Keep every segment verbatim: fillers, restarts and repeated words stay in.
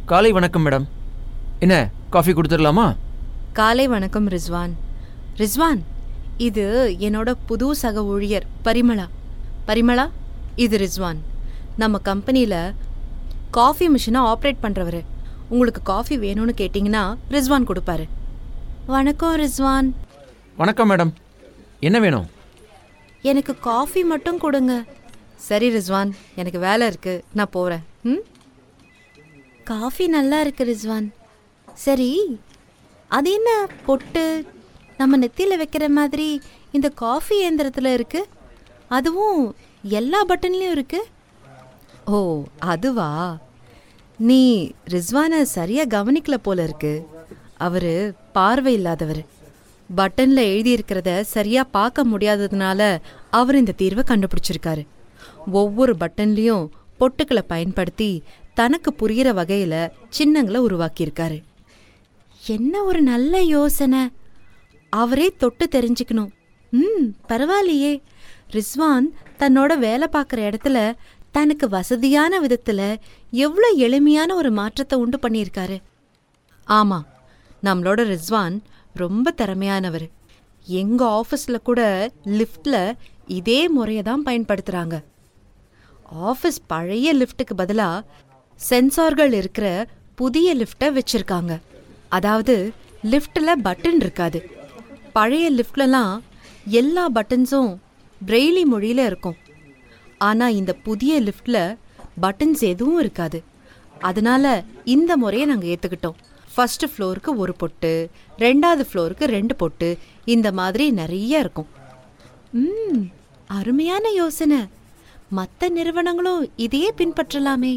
காலை வணக்கம் மேடம். என்ன காஃபி கொடுத்துடலாமா? காலை வணக்கம் ரிஸ்வான். ரிஸ்வான், இது என்னோட புது சக ஊழியர் பரிமளா. பரிமளா, இது ரிஸ்வான். நம்ம கம்பெனியில் காஃபி மிஷினை ஆப்ரேட் பண்ணுறவர். உங்களுக்கு காஃபி வேணும்னு கேட்டிங்கன்னா ரிஸ்வான் கொடுப்பாரு. வணக்கம் ரிஸ்வான். வணக்கம் மேடம். என்ன வேணும்? எனக்கு காஃபி மட்டும் கொடுங்க. சரி ரிஸ்வான், எனக்கு வேலை இருக்கு, நான் போகிறேன். ம் காஃபி நல்லா இருக்கு ரிஸ்வான். சரி, அது என்ன பொட்டு நம்ம நெத்தியில் வைக்கிற மாதிரி இந்த காஃபி இயந்திரத்தில் இருக்கு? அதுவும் எல்லா பட்டன்லேயும் இருக்கு. ஓ அதுவா? நீ ரிஸ்வானை சரியாக கவனிக்கல போல இருக்கு. அவர் பார்வை இல்லாதவர். பட்டனில் எழுதியிருக்கிறத சரியாக பார்க்க முடியாததுனால அவர் இந்த தீர்வை கண்டுபிடிச்சிருக்காரு. ஒவ்வொரு பட்டன்லேயும் பொட்டுக்களை பயன்படுத்தி தனக்கு புரிகிற வகையில் சின்னங்களை உருவாக்கியிருக்காரு. என்ன ஒரு நல்ல யோசனை. அவரே தொட்டு தெரிஞ்சுக்கணும். ம் பரவாயில்லையே. ரிஸ்வான் தன்னோட வேலை பார்க்குற இடத்துல தனக்கு வசதியான விதத்தில் எவ்வளோ எளிமையான ஒரு மாற்றத்தை உண்டு பண்ணியிருக்காரு. ஆமாம், நம்மளோட ரிஸ்வான் ரொம்ப திறமையானவர். எங்கள் ஆஃபீஸில் கூட லிஃப்டில் இதே முறையை தான் பயன்படுத்துகிறாங்க. ஆஃபீஸ் பழைய லிஃப்ட்டுக்கு பதிலாக சென்சார்கள் இருக்கிற புதிய லிஃப்டை வச்சுருக்காங்க. அதாவது லிஃப்டில் பட்டன் இருக்காது. பழைய லிஃப்ட்லலாம் எல்லா பட்டன்ஸும் பிரெய்லி மொழியில் இருக்கும். ஆனால் இந்த புதிய லிஃப்டில் பட்டன்ஸ் எதுவும் இருக்காது. அதனால இந்த முறையை நாங்கள் ஏற்றுக்கிட்டோம். ஃபஸ்ட்டு ஃப்ளோருக்கு ஒரு பொட்டு, ரெண்டாவது ஃப்ளோருக்கு ரெண்டு பொட்டு, இந்த மாதிரி நிறைய இருக்கும். ம் அருமையான யோசனை. மற்ற நிறுவனங்களும் இதையே பின்பற்றலாமே.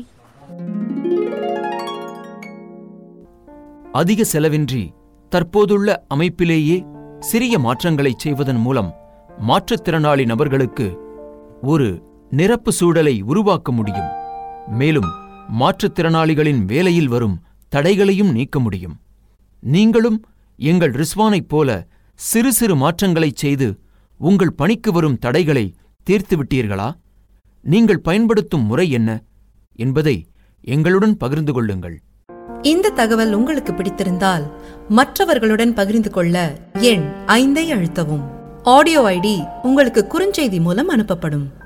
அதிக செலவின்றி தற்போதுள்ள அமைப்பிலேயே சிறிய மாற்றங்களை செய்வதன் மூலம் மாற்றுத்திறனாளி நபர்களுக்கு ஒரு நிரப்பு சூழலை உருவாக்க முடியும். மேலும் மாற்றுத்திறனாளிகளின் வேலையில் வரும் தடைகளையும் நீக்க முடியும். நீங்களும் எங்கள் ரிஸ்வானைப் போல சிறு சிறு மாற்றங்களை செய்து உங்கள் பணிக்கு வரும் தடைகளை தீர்த்துவிட்டீர்களா? நீங்கள் பயன்படுத்தும் முறை என்ன என்பதை எங்களுடன் பகிர்ந்து கொள்ளுங்கள். இந்த தகவல் உங்களுக்கு பிடித்திருந்தால் மற்றவர்களுடன் பகிர்ந்து கொள்ள எண் ஐந்தை அழுத்தவும். ஆடியோ ஐடி உங்களுக்கு குறுஞ்செய்தி மூலம் அனுப்பப்படும்.